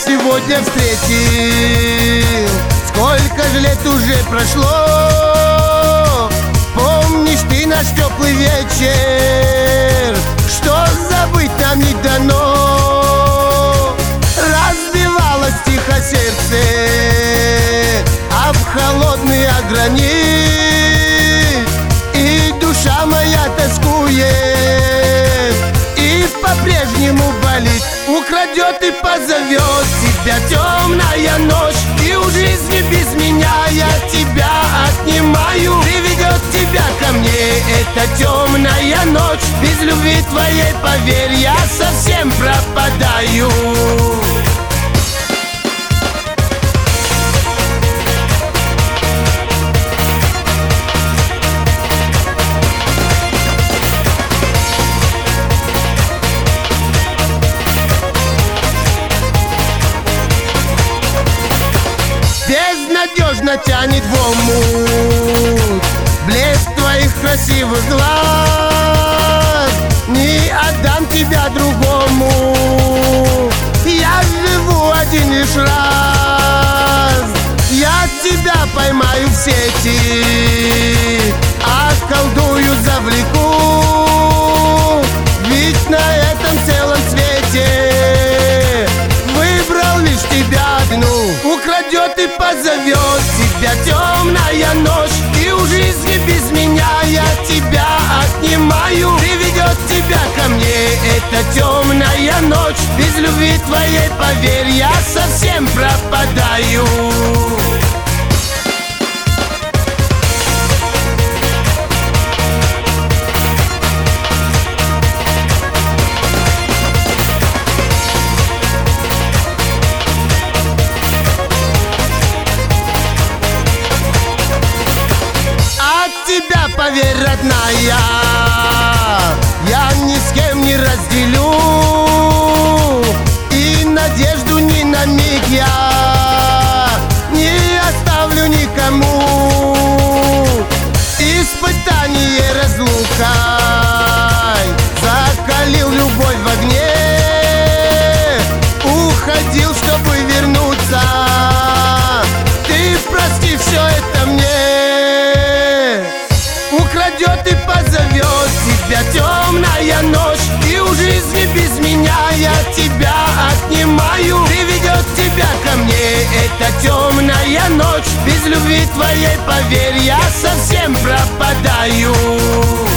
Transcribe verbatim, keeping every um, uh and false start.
сегодня встретил. Сколько же лет уже прошло, помнишь ты наш теплый вечер, что забыть нам не дано. Разбивалось тихо сердце об холодный гранит, и душа моя тоскует, и по-прежнему болит. Украдет и позовет тебя темная ночь, и у жизни без меня я тебя отнимаю. Приведет тебя ко мне эта темная ночь, без любви твоей, поверь, я совсем пропадаю. Безнадежно тянет в омут блеск твоих красивых глаз. Не отдам тебя другому, я живу один лишь раз. Я тебя поймаю в сети, околдую, завлеку, ведь на этом целом свете выбрал лишь тебя одну. Украдет и позовет тебя темная ночь, и у жизни без меня я тебя отнимаю. Приведет тебя ко мне эта темная ночь, без любви твоей, поверь, я совсем пропадаю. Тебя, поверь, родная, я ни с кем не разделю, и надежду ни на миг я не оставлю никому. Испытание разлукой закалил любовь в огне, уходил, чтобы вернуться. Ты прости все это мне. Украдет и позовет тебя темная ночь, и у жизни без меня я тебя отнимаю. Приведет тебя ко мне эта темная ночь, без любви твоей, поверь, я совсем пропадаю.